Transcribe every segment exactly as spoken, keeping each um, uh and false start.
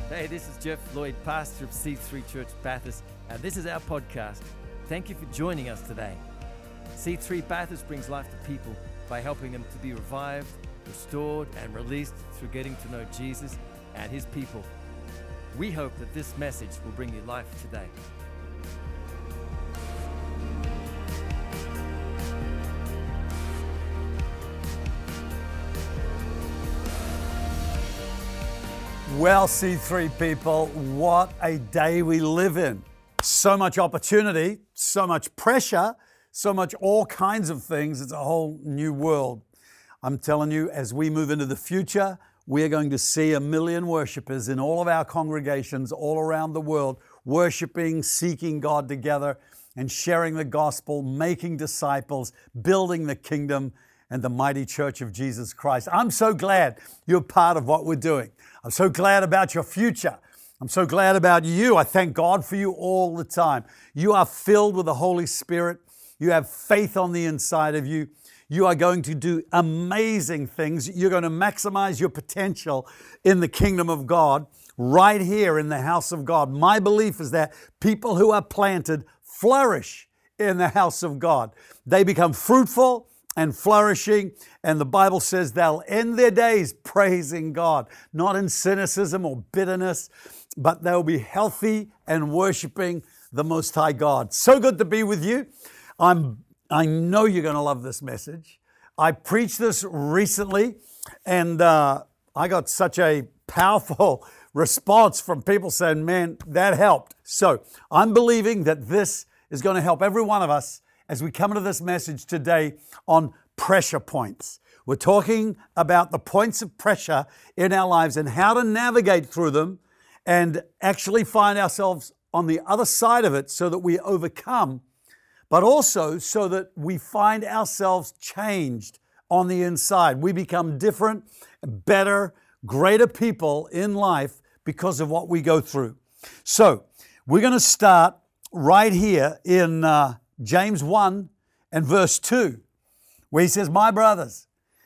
Hey, this is Jeff Lloyd, pastor of C three Church Bathurst, and this is our podcast. Thank you for joining us today. C three Bathurst brings life to people by helping them to be revived, restored, and released through getting to know Jesus and His people. We hope that this message will bring you life today. Well, C three people, what a day we live in. So much opportunity, so much pressure, so much all kinds of things. It's a whole new world. I'm telling you, as we move into the future, we're going to see a million worshipers in all of our congregations all around the world, worshiping, seeking God together, and sharing the gospel, making disciples, building the kingdom and the mighty church of Jesus Christ. I'm so glad you're part of what we're doing. I'm so glad about your future. I'm so glad about you. I thank God for you all the time. You are filled with the Holy Spirit. You have faith on the inside of you. You are going to do amazing things. You're going to maximize your potential in the kingdom of God right here in the house of God. My belief is that people who are planted flourish in the house of God. They become fruitful and flourishing, and the Bible says they'll end their days praising God, not in cynicism or bitterness, but they'll be healthy and worshiping the Most High God. So good to be with you. I'm, I know you're going to love this message. I preached this recently, and uh, I got such a powerful response from people saying, man, that helped. So I'm believing that this is going to help every one of us as we come into this message today on pressure points. We're talking about the points of pressure in our lives and how to navigate through them and actually find ourselves on the other side of it so that we overcome, but also so that we find ourselves changed on the inside. We become different, better, greater people in life because of what we go through. So we're going to start right here in uh, James one and verse two, where he says, my brothers,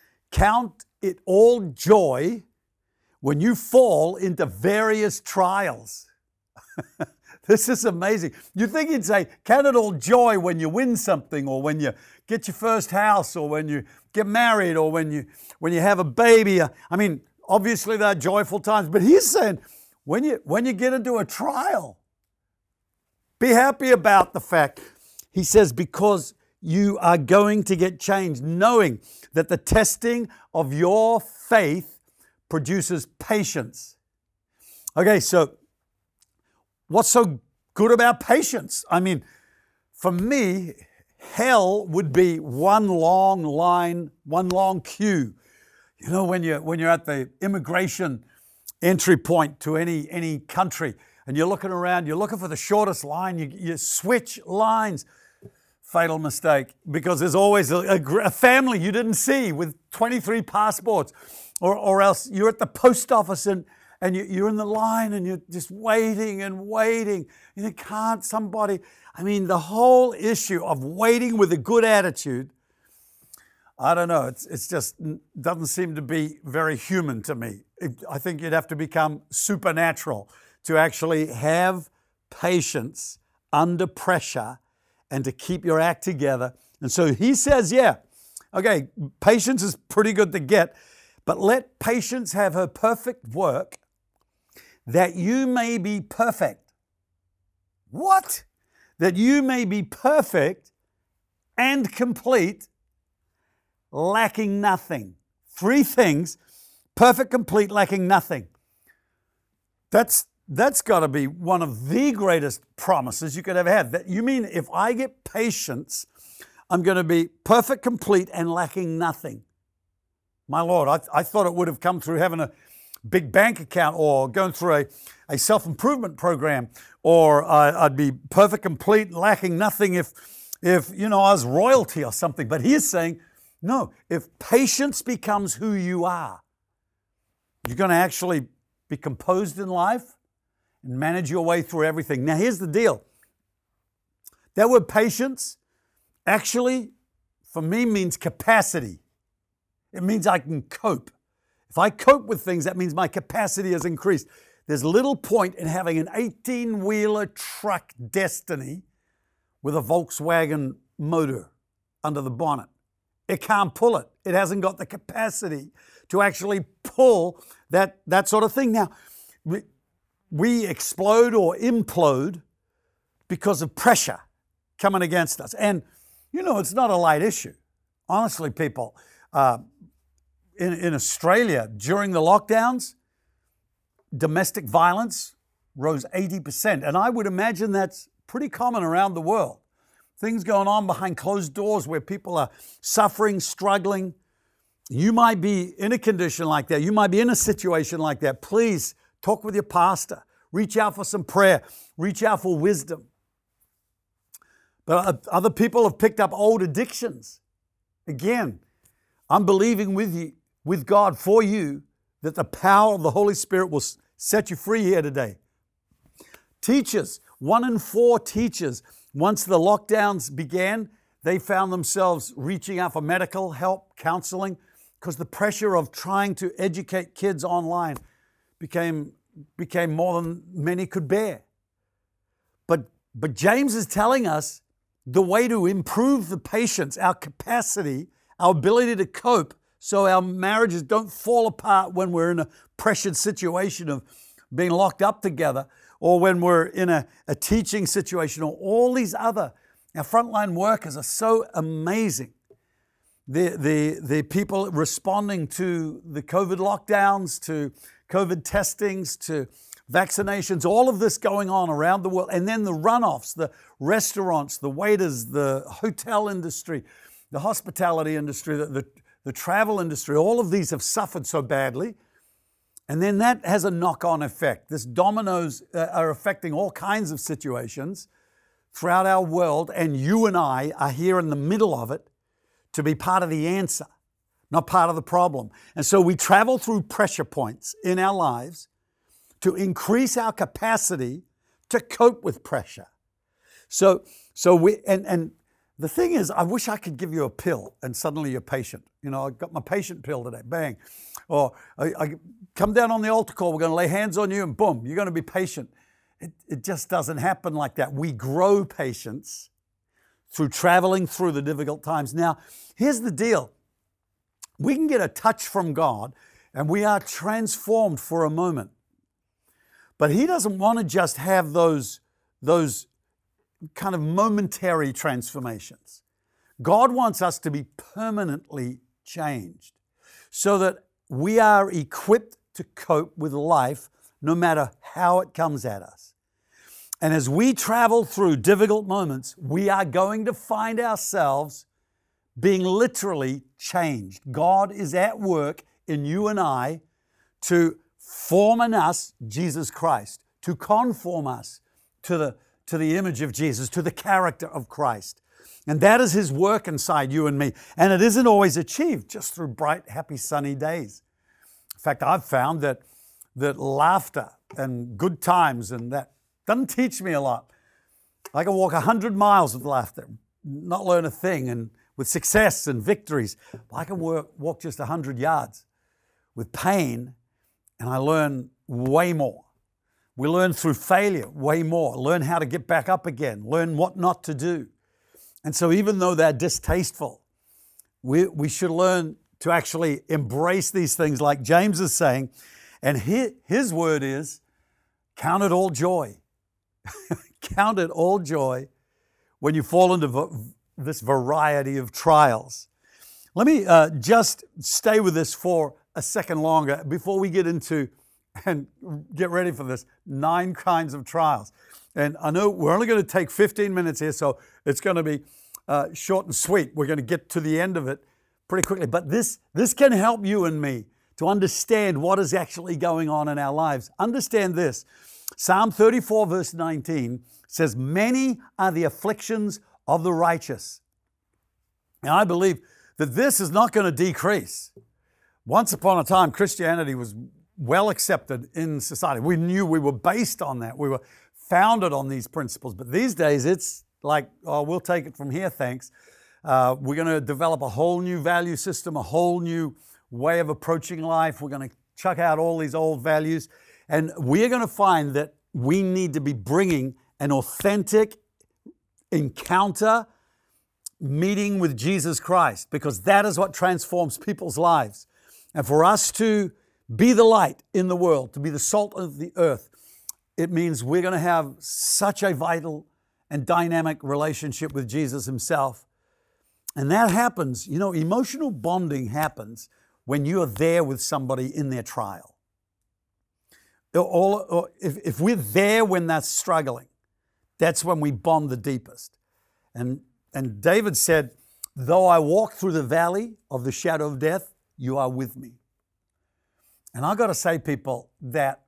count it all joy when you fall into various trials. This is amazing. You think he'd say, count it all joy when you win something, or when you get your first house, or when you get married, or when you when you have a baby. I mean, obviously they're joyful times, but he's saying, when you when you get into a trial, be happy about the fact. He says, because you are going to get changed, knowing that the testing of your faith produces patience. Okay, so what's so good about patience? I mean, for me, hell would be one long line, one long queue. You know, when you're, when you're at the immigration entry point to any, any country, and you're looking around, you're looking for the shortest line, you, you switch lines. Fatal mistake, because there's always a, a, a family you didn't see with twenty-three passports, or, or else you're at the post office and, and you, you're in the line and you're just waiting and waiting. And you can't somebody, I mean, the whole issue of waiting with a good attitude, I don't know, it's, it's just doesn't seem to be very human to me. It, I think you'd have to become supernatural to actually have patience under pressure and to keep your act together. And so he says, yeah, okay, patience is pretty good to get, but let patience have her perfect work, that you may be perfect. What? That you may be perfect and complete, lacking nothing. Three things: perfect, complete, lacking nothing. That's That's got to be one of the greatest promises you could ever have. That you mean if I get patience, I'm going to be perfect, complete, and lacking nothing. My Lord, I, I thought it would have come through having a big bank account, or going through a, a self-improvement program, or uh, I'd be perfect, complete, and lacking nothing if, if, you know, I was royalty or something. But he's saying, no, if patience becomes who you are, you're going to actually be composed in life and manage your way through everything. Now, here's the deal. That word patience actually, for me, means capacity. It means I can cope. If I cope with things, that means my capacity has increased. there's little point in having an eighteen-wheeler truck Destiny with a Volkswagen motor under the bonnet. It can't pull it. It hasn't got the capacity to actually pull that, that sort of thing. Now, we, we explode or implode because of pressure coming against us. And, you know, it's not a light issue. Honestly, people, uh, in, in Australia, during the lockdowns, domestic violence rose eighty percent. And I would imagine that's pretty common around the world. Things going on behind closed doors where people are suffering, struggling. You might be in a condition like that. You might be in a situation like that. Please talk with your pastor. Reach out for some prayer. Reach out for wisdom. But other people have picked up old addictions. Again, I'm believing with you, with God for you, that the power of the Holy Spirit will set you free here today. Teachers, one in four teachers, once the lockdowns began, they found themselves reaching out for medical help, counseling, because the pressure of trying to educate kids online became, became more than many could bear. But, but James is telling us the way to improve the patience, our capacity, our ability to cope, so our marriages don't fall apart when we're in a pressured situation of being locked up together, or when we're in a, a teaching situation, or all these other. Our frontline workers are so amazing. The, the, the people responding to the COVID lockdowns, to COVID testings, to vaccinations, all of this going on around the world. And then the runoffs, the restaurants, the waiters, the hotel industry, the hospitality industry, the, the, the travel industry, all of these have suffered so badly. And then that has a knock-on effect. This dominoes uh, are affecting all kinds of situations throughout our world, and you and I are here in the middle of it to be part of the answer, not part of the problem. And so we travel through pressure points in our lives to increase our capacity to cope with pressure. So, so we, and, and the thing is, I wish I could give you a pill and suddenly you're patient. You know, I got my patient pill today, bang. Or I, I come down on the altar call, we're going to lay hands on you and boom, you're going to be patient. It, it just doesn't happen like that. We grow patience through traveling through the difficult times. Now, here's the deal. We can get a touch from God and we are transformed for a moment. But He doesn't want to just have those, those kind of momentary transformations. God wants us to be permanently changed so that we are equipped to cope with life no matter how it comes at us. And as we travel through difficult moments, we are going to find ourselves being literally changed. God is at work in you and I to form in us Jesus Christ, to conform us to the, to the image of Jesus, to the character of Christ. And that is His work inside you and me. And it isn't always achieved just through bright, happy, sunny days. In fact, I've found that, that laughter and good times and that doesn't teach me a lot. I can walk a hundred miles with laughter, not learn a thing, and with success and victories. I can work, walk just a hundred yards with pain, and I learn way more. We learn through failure way more, learn how to get back up again, learn what not to do. And so even though they're distasteful, we, we should learn to actually embrace these things like James is saying. And his, his word is, count it all joy. Count it all joy when you fall into this variety of trials. Let me uh, just stay with this for a second longer before we get into, and get ready for this, nine kinds of trials. And I know we're only going to take fifteen minutes here, so it's going to be uh, short and sweet. We're going to get to the end of it pretty quickly. But this, this can help you and me to understand what is actually going on in our lives. Understand this. Psalm thirty-four, verse nineteen says, many are the afflictions of the righteous. And I believe that this is not going to decrease. Once upon a time, Christianity was well accepted in society. We knew we were based on that. We were founded on these principles. But these days, it's like, oh, we'll take it from here, thanks. Uh, we're going to develop a whole new value system, a whole new way of approaching life. We're going to chuck out all these old values. And we're going to find that we need to be bringing an authentic encounter, meeting with Jesus Christ, because that is what transforms people's lives. And for us to be the light in the world, to be the salt of the earth, it means we're going to have such a vital and dynamic relationship with Jesus himself. And that happens, you know, emotional bonding happens when you are there with somebody in their trial. All, if, if we're there when they're struggling, that's when we bond the deepest. And, and David said, though I walk through the valley of the shadow of death, you are with me. And I've got to say, people, that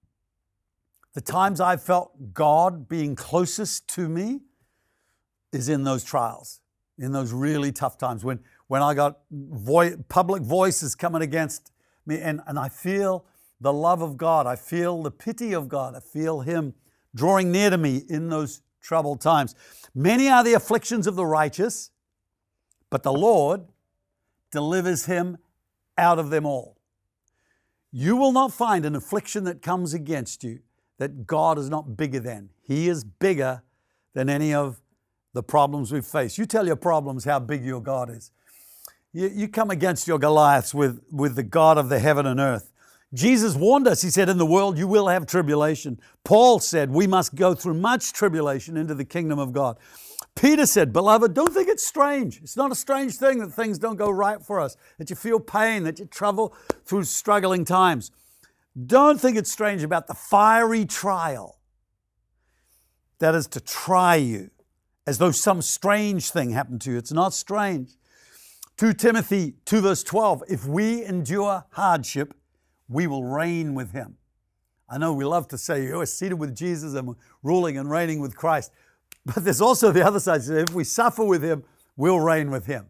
the times I've felt God being closest to me is in those trials, in those really tough times when, when I got vo- public voices coming against me, and, and I feel the love of God. I feel the pity of God. I feel him drawing near to me in those troubled times. Many are the afflictions of the righteous, but the Lord delivers him out of them all. You will not find an affliction that comes against you that God is not bigger than. He is bigger than any of the problems we face. You tell your problems how big your God is. You, you come against your Goliaths with, with the God of the heaven and earth. Jesus warned us. He said, in the world you will have tribulation. Paul said, we must go through much tribulation into the kingdom of God. Peter said, beloved, don't think it's strange. It's not a strange thing that things don't go right for us, that you feel pain, that you travel through struggling times. Don't think it's strange about the fiery trial that is to try you, as though some strange thing happened to you. It's not strange. Second Timothy two verse twelve, if we endure hardship, we will reign with him. I know we love to say you're seated with Jesus and we're ruling and reigning with Christ. But there's also the other side. If we suffer with him, we'll reign with him.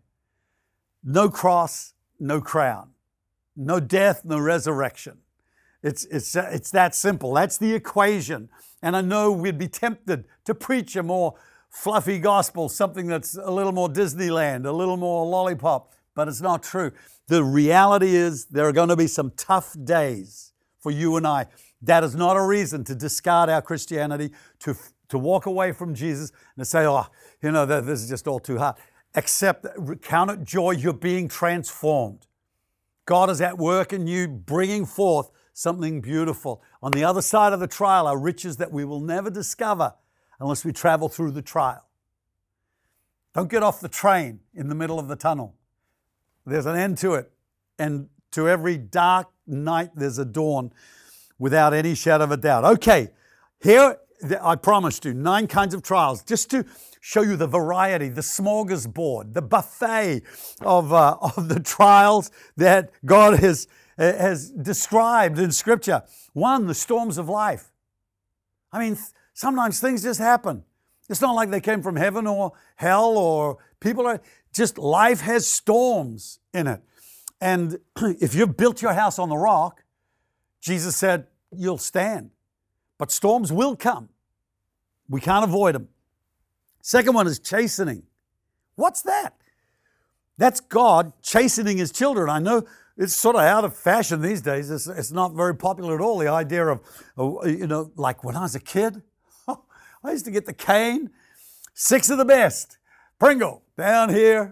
No cross, no crown. No death, no resurrection. It's, it's, it's that simple. That's the equation. And I know we'd be tempted to preach a more fluffy gospel, something that's a little more Disneyland, a little more lollipop, but it's not true. The reality is there are going to be some tough days for you and I. That is not a reason to discard our Christianity, to, to walk away from Jesus and to say, oh, you know, this is just all too hard. Accept, count it joy, you're being transformed. God is at work in you, bringing forth something beautiful. On the other side of the trial are riches that we will never discover unless we travel through the trial. Don't get off the train in the middle of the tunnel. There's an end to it. And to every dark night, there's a dawn without any shadow of a doubt. Okay, here I promised you nine kinds of trials, just to show you the variety, the smorgasbord, the buffet of, uh, of the trials that God has, has described in Scripture. One, the storms of life. I mean, sometimes things just happen. It's not like they came from heaven or hell, or people are just, life has storms in it. And if you've built your house on the rock, Jesus said, you'll stand. But storms will come. We can't avoid them. Second one is chastening. What's that? That's God chastening his children. I know it's sort of out of fashion these days. It's, it's not very popular at all, the idea of, you know, like when I was a kid, I used to get the cane, six of the best, Pringle, down here,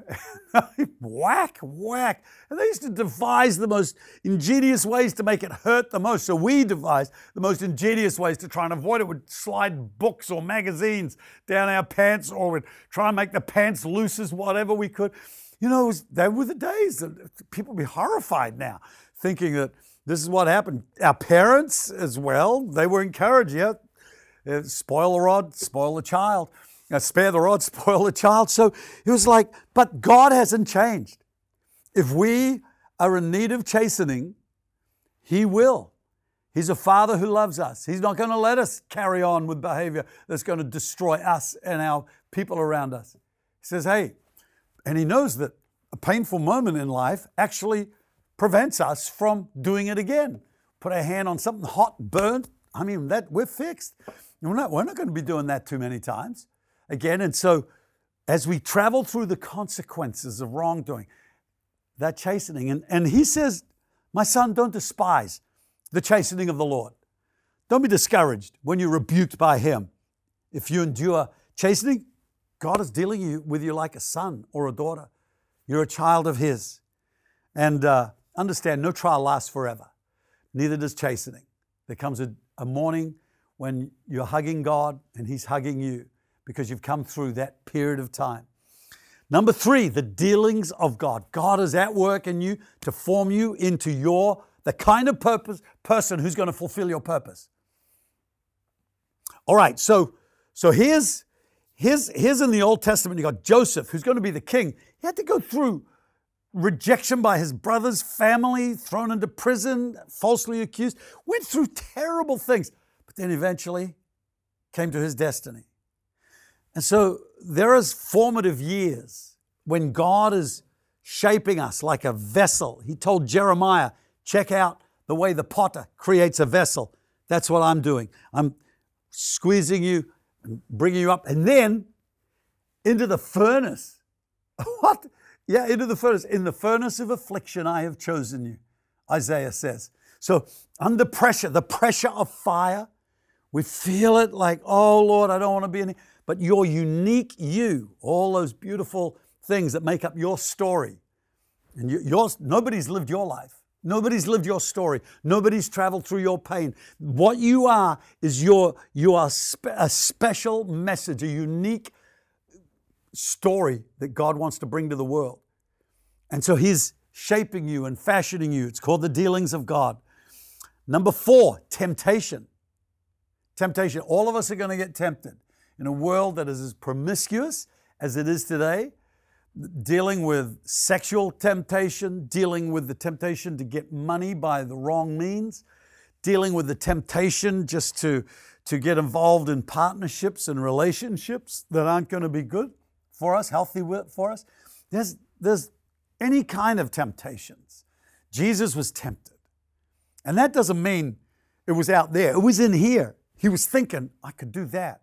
whack, whack. And they used to devise the most ingenious ways to make it hurt the most. So we devised the most ingenious ways to try and avoid it. We'd slide books or magazines down our pants, or we'd try and make the pants loose as whatever we could. You know, it was, they were the days that people would be horrified now, thinking that this is what happened. Our parents as well, they were encouraged, yeah, spoil the rod, spoil the child. Now, spare the rod, spoil the child. So it was like, but God hasn't changed. If we are in need of chastening, he will. He's a father who loves us. He's not going to let us carry on with behavior that's going to destroy us and our people around us. He says, hey, and he knows that a painful moment in life actually prevents us from doing it again. Put our hand on something hot, burnt. I mean, that we're fixed. We're not, we're not going to be doing that too many times again. And so as we travel through the consequences of wrongdoing, that chastening, and, and he says, my son, don't despise the chastening of the Lord. Don't be discouraged when you're rebuked by him. If you endure chastening, God is dealing you, with you like a son or a daughter. You're a child of his. And uh, understand, no trial lasts forever. Neither does chastening. There comes a, a morning when you're hugging God and he's hugging you because you've come through that period of time. Number three, the dealings of God. God is at work in you to form you into your, the kind of purpose person who's going to fulfill your purpose. All right, so so here's, here's, here's in the Old Testament, you got Joseph, who's going to be the king. He had to go through rejection by his brothers, family, thrown into prison, falsely accused, went through terrible things, but then eventually came to his destiny. And so there is formative years when God is shaping us like a vessel. He told Jeremiah, check out the way the potter creates a vessel. That's what I'm doing. I'm squeezing you and bringing you up. And then into the furnace. What? Yeah, into the furnace. In the furnace of affliction, I have chosen you, Isaiah says. So under pressure, the pressure of fire, we feel it like, oh, Lord, I don't want to be in here. But your unique you, all those beautiful things that make up your story, and you, yours, nobody's lived your life. Nobody's lived your story. Nobody's traveled through your pain. What you are is your, you are spe- a special message, a unique story that God wants to bring to the world. And so he's shaping you and fashioning you. It's called the dealings of God. Number four, temptation. Temptation. All of us are going to get tempted. In a world that is as promiscuous as it is today, dealing with sexual temptation, dealing with the temptation to get money by the wrong means, dealing with the temptation just to, to get involved in partnerships and relationships that aren't going to be good for us, healthy for us. There's, there's any kind of temptations. Jesus was tempted. And that doesn't mean it was out there. It was in here. He was thinking, I could do that.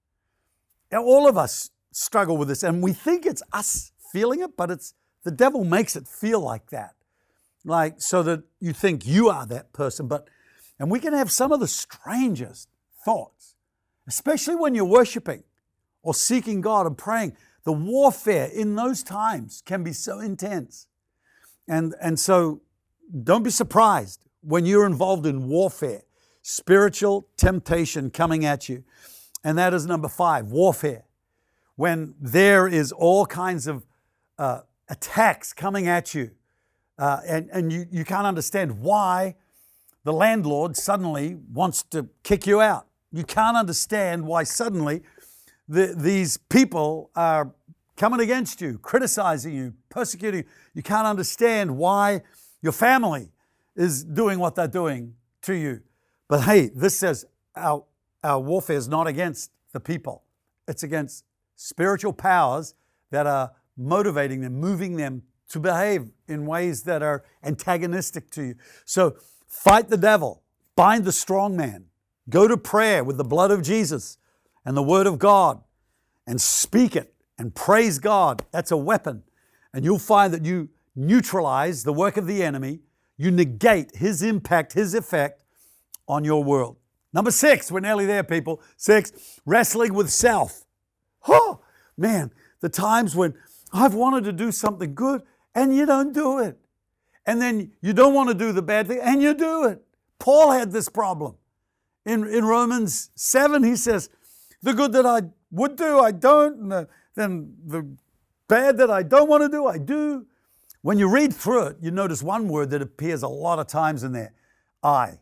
Now, all of us struggle with this, and we think it's us feeling it, but it's the devil makes it feel like that. Like, so that you think you are that person. But, and we can have some of the strangest thoughts, especially when you're worshiping or seeking God and praying. The warfare in those times can be so intense. And, and so don't be surprised when you're involved in warfare, spiritual temptation coming at you. And that is number five, warfare. When there is all kinds of uh, attacks coming at you, uh, and, and you, you can't understand why the landlord suddenly wants to kick you out. You can't understand why suddenly the, these people are coming against you, criticizing you, persecuting you. You can't understand why your family is doing what they're doing to you. But hey, this says our, our warfare is not against the people. It's against spiritual powers that are motivating them, moving them to behave in ways that are antagonistic to you. So fight the devil, bind the strong man, go to prayer with the blood of Jesus and the word of God and speak it and praise God. That's a weapon. And you'll find that you neutralize the work of the enemy. You negate his impact, his effect on your world. Number six, we're nearly there, people. Six, wrestling with self. Oh, man, the times when I've wanted to do something good and you don't do it. And then you don't want to do the bad thing and you do it. Paul had this problem. In, in Romans seven, he says, the good that I would do, I don't. And the, then the bad that I don't want to do, I do. When you read through it, you notice one word that appears a lot of times in there, I.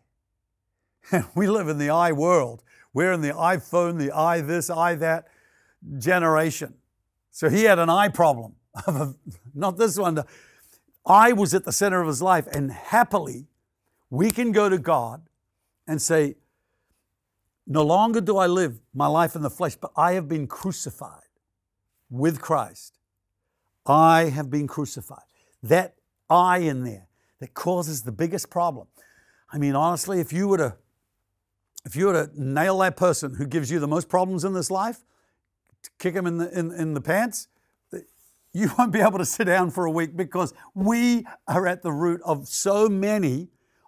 We live in the I world. We're in the iPhone, the I this, I that generation. So he had an I problem, not this one. I was at the center of his life, and happily we can go to God and say, no longer do I live my life in the flesh, but I have been crucified with Christ. I have been crucified. That I in there that causes the biggest problem. I mean, honestly, if you were to if you were to nail that person who gives you the most problems in this life, kick him in the in, in the pants, you won't be able to sit down for a week, because we are at the root of so many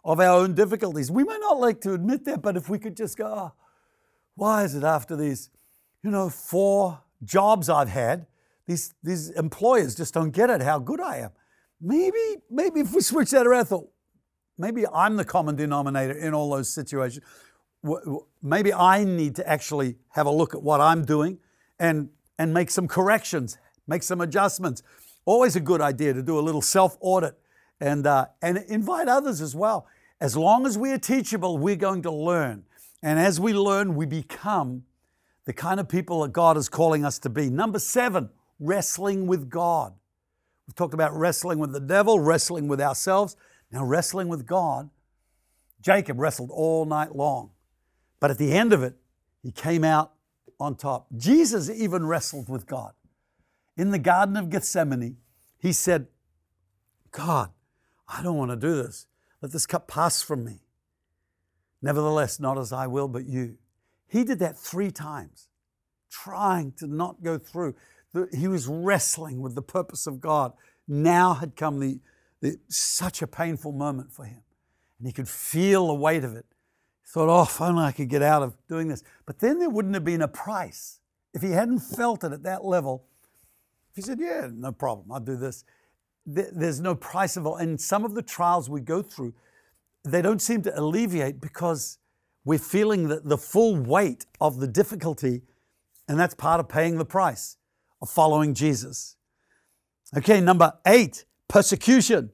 of our own difficulties. We may not like to admit that, but if we could just go, oh, why is it after these, you know, four jobs I've had, these, these employers just don't get it, how good I am. Maybe, maybe if we switch that around, I thought, maybe I'm the common denominator in all those situations. Maybe I need to actually have a look at what I'm doing and, and make some corrections, make some adjustments. Always a good idea to do a little self-audit and, uh, and invite others as well. As long as we are teachable, we're going to learn. And as we learn, we become the kind of people that God is calling us to be. Number seven, wrestling with God. We've talked about wrestling with the devil, wrestling with ourselves. Now wrestling with God. Jacob wrestled all night long. But at the end of it, he came out on top. Jesus even wrestled with God. In the Garden of Gethsemane, he said, God, I don't want to do this. Let this cup pass from me. Nevertheless, not as I will, but you. He did that three times, trying to not go through. He was wrestling with the purpose of God. Now had come the, the such a painful moment for him. And he could feel the weight of it. He thought, oh, if only I could get out of doing this. But then there wouldn't have been a price. If he hadn't felt it at that level, if he said, yeah, no problem, I'll do this. There's no price of it. And some of the trials we go through, they don't seem to alleviate because we're feeling the, the full weight of the difficulty, and that's part of paying the price of following Jesus. Okay, number eight, persecution.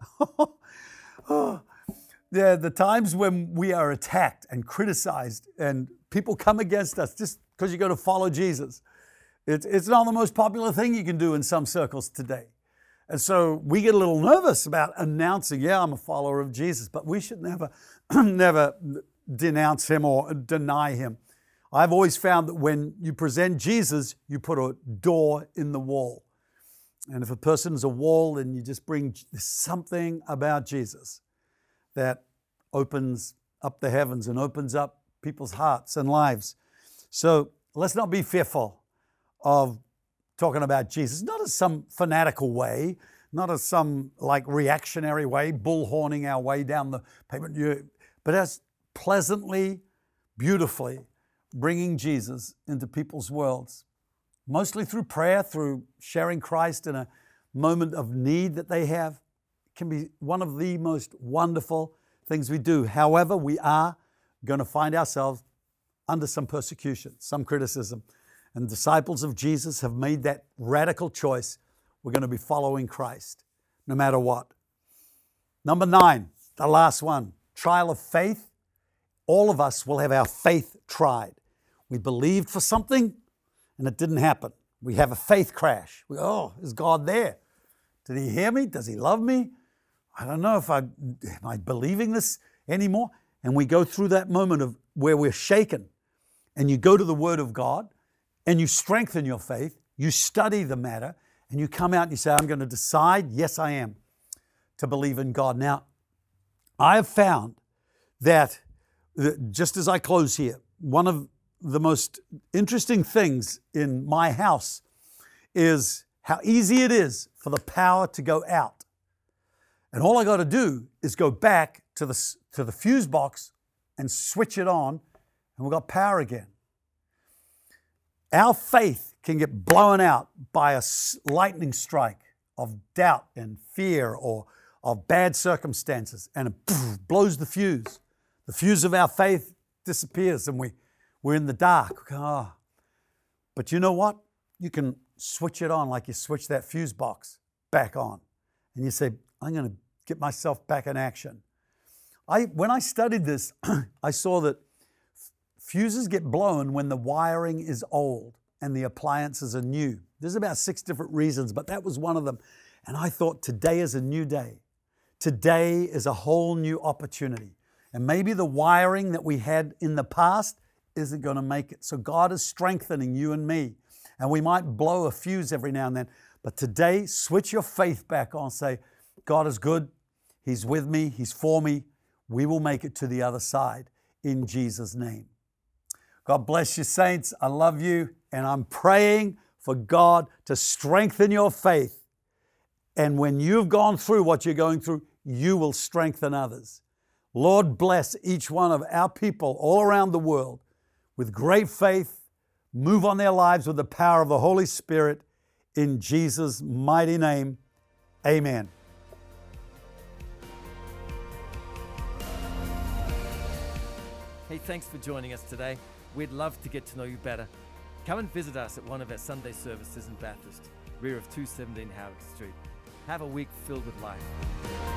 oh, yeah, the times when we are attacked and criticized and people come against us just because you're going to follow Jesus. It's, it's not the most popular thing you can do in some circles today. And so we get a little nervous about announcing, yeah, I'm a follower of Jesus, but we should never, never denounce him or deny him. I've always found that when you present Jesus, you put a door in the wall. And if a person is a wall, then you just bring something about Jesus that opens up the heavens and opens up people's hearts and lives. So let's not be fearful of talking about Jesus, not as some fanatical way, not as some like reactionary way, bullhorning our way down the pavement, but as pleasantly, beautifully bringing Jesus into people's worlds, mostly through prayer, through sharing Christ in a moment of need that they have. It can be one of the most wonderful things we do. However, we are going to find ourselves under some persecution, some criticism. And disciples of Jesus have made that radical choice. We're going to be following Christ, no matter what. Number nine, the last one, trial of faith. All of us will have our faith tried. We believed for something and it didn't happen. We have a faith crash. We go, oh, is God there? Did he hear me? Does he love me? I don't know if I, am I believing this anymore? And we go through that moment of where we're shaken. And you go to the Word of God, and you strengthen your faith, you study the matter, and you come out and you say, I'm going to decide, yes, I am, to believe in God. Now, I have found that, just as I close here, one of the most interesting things in my house is how easy it is for the power to go out. And all I got to do is go back to the, to the fuse box and switch it on, and we've got power again. Our faith can get blown out by a lightning strike of doubt and fear or of bad circumstances, and it poof, blows the fuse. The fuse of our faith disappears and we, we're in the dark. Oh. But you know what? You can switch it on like you switch that fuse box back on. And you say, I'm going to get myself back in action. I, when I studied this, I saw that fuses get blown when the wiring is old and the appliances are new. There's about six different reasons, but that was one of them. And I thought today is a new day. Today is a whole new opportunity. And maybe the wiring that we had in the past isn't going to make it. So God is strengthening you and me. And we might blow a fuse every now and then. But today, switch your faith back on. Say, God is good. He's with me. He's for me. We will make it to the other side in Jesus' name. God bless you, saints. I love you, and I'm praying for God to strengthen your faith. And when you've gone through what you're going through, you will strengthen others. Lord, bless each one of our people all around the world with great faith. Move on their lives with the power of the Holy Spirit. In Jesus' mighty name, amen. Hey, thanks for joining us today. We'd love to get to know you better. Come and visit us at one of our Sunday services in Bathurst, rear of two seventeen Howard Street. Have a week filled with life.